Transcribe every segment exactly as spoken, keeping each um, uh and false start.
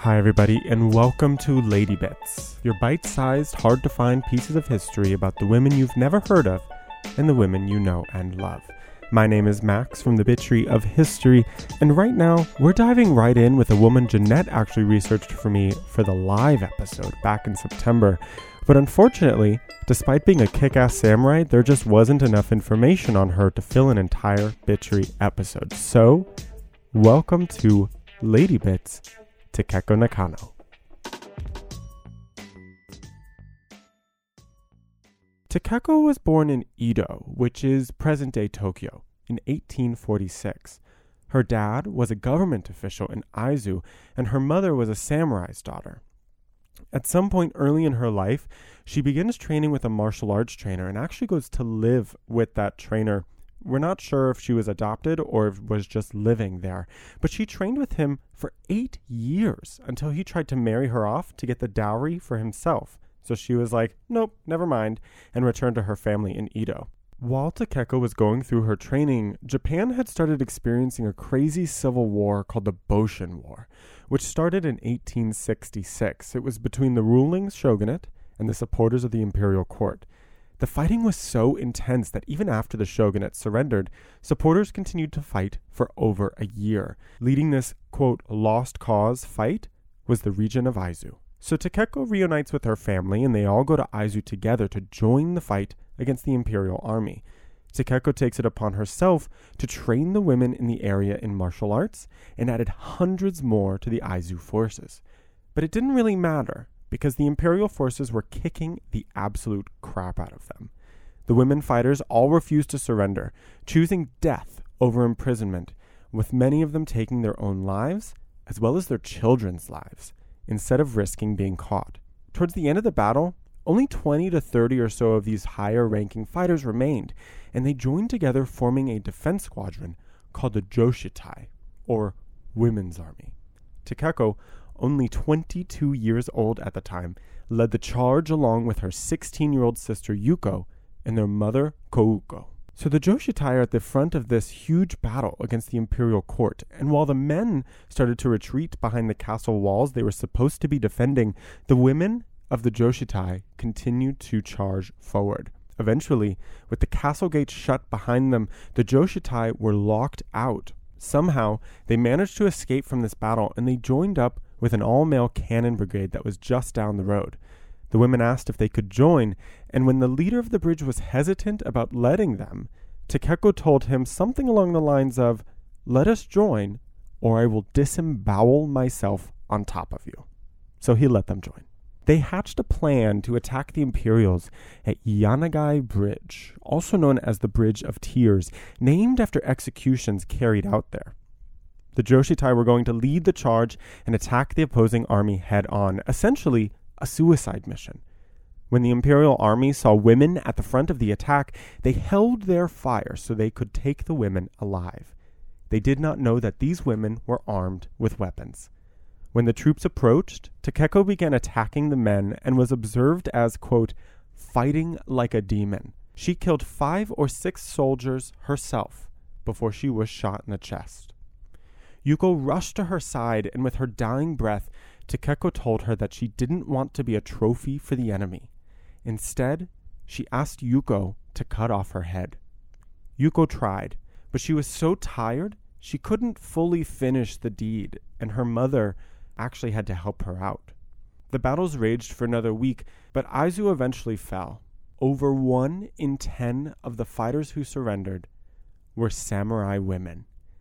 Hi everybody, and welcome to Lady Bits, your bite-sized, hard-to-find pieces of history about the women you've never heard of and the women you know and love. My name is Max from the Bitchery of History, and right now we're diving right in with a woman Jeanette actually researched for me for the live episode back in September. But unfortunately, despite being a kick-ass samurai, there just wasn't enough information on her to fill an entire Bitchery episode. So, welcome to Lady Bits, Takeko Nakano. Takeko was born in Edo, which is present-day Tokyo, in eighteen forty-six. Her dad was a government official in Aizu, and her mother was a samurai's daughter. At some point early in her life, she begins training with a martial arts trainer and actually goes to live with that trainer. We're not sure if she was adopted or if was just living there, but she trained with him for eight years until he tried to marry her off to get the dowry for himself. So she was like, nope, never mind, and returned to her family in Edo. While Takeko was going through her training, Japan had started experiencing a crazy civil war called the Boshin War, which started in eighteen sixty-six. It was between the ruling shogunate and the supporters of the imperial court. The fighting was so intense that even after the shogunate surrendered, supporters continued to fight for over a year. Leading this, quote, lost cause fight was the region of Aizu. So Takeko reunites with her family and they all go to Aizu together to join the fight against the imperial army. Takeko takes it upon herself to train the women in the area in martial arts and added hundreds more to the Aizu forces. But it didn't really matter, because the imperial forces were kicking the absolute crap out of them. The women fighters all refused to surrender, choosing death over imprisonment, with many of them taking their own lives, as well as their children's lives, instead of risking being caught. Towards the end of the battle, only twenty to thirty or so of these higher-ranking fighters remained, and they joined together forming a defense squadron called the Joshitai, or Women's Army. Takeko, only twenty-two years old at the time, led the charge along with her sixteen-year-old sister Yuko and their mother Kouko. So the Joshitai are at the front of this huge battle against the imperial court, and while the men started to retreat behind the castle walls they were supposed to be defending, the women of the Joshitai continued to charge forward. Eventually, with the castle gates shut behind them, the Joshitai were locked out. Somehow, they managed to escape from this battle, and they joined up with an all-male cannon brigade that was just down the road. The women asked if they could join, and when the leader of the bridge was hesitant about letting them, Takeko told him something along the lines of, "Let us join, or I will disembowel myself on top of you." So he let them join. They hatched a plan to attack the Imperials at Yanagai Bridge, also known as the Bridge of Tears, named after executions carried out there. The Joshitai were going to lead the charge and attack the opposing army head-on, essentially a suicide mission. When the Imperial army saw women at the front of the attack, they held their fire so they could take the women alive. They did not know that these women were armed with weapons. When the troops approached, Takeko began attacking the men and was observed as, quote, fighting like a demon. She killed five or six soldiers herself before she was shot in the chest. Yuko rushed to her side, and with her dying breath, Takeko told her that she didn't want to be a trophy for the enemy. Instead, she asked Yuko to cut off her head. Yuko tried, but she was so tired she couldn't fully finish the deed, and her mother actually had to help her out. The battles raged for another week, but Aizu eventually fell. Over one in ten of the fighters who surrendered were samurai women.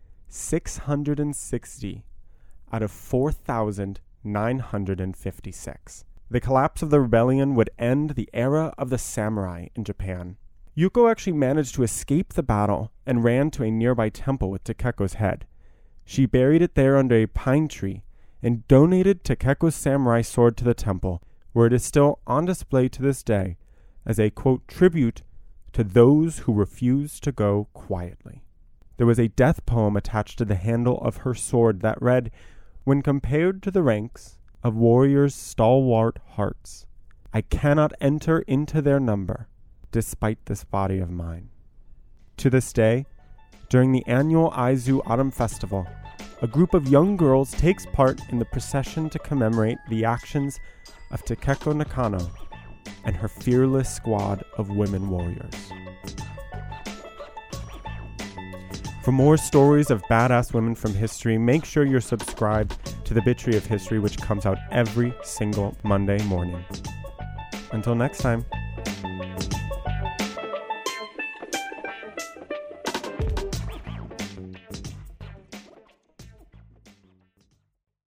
six hundred sixty out of four thousand nine hundred fifty-six. The collapse of the rebellion would end the era of the samurai in Japan. Yuko actually managed to escape the battle and ran to a nearby temple with Takeko's head. She buried it there under a pine tree and donated Takeko's samurai sword to the temple, where it is still on display to this day as a, quote, tribute to those who refused to go quietly. There was a death poem attached to the handle of her sword that read, "When compared to the ranks of warriors' stalwart hearts, I cannot enter into their number, despite this body of mine." To this day, during the annual Aizu Autumn Festival, a group of young girls takes part in the procession to commemorate the actions of Takeko Nakano and her fearless squad of women warriors. For more stories of badass women from history, make sure you're subscribed to the Bitchery of History, which comes out every single Monday morning. Until next time.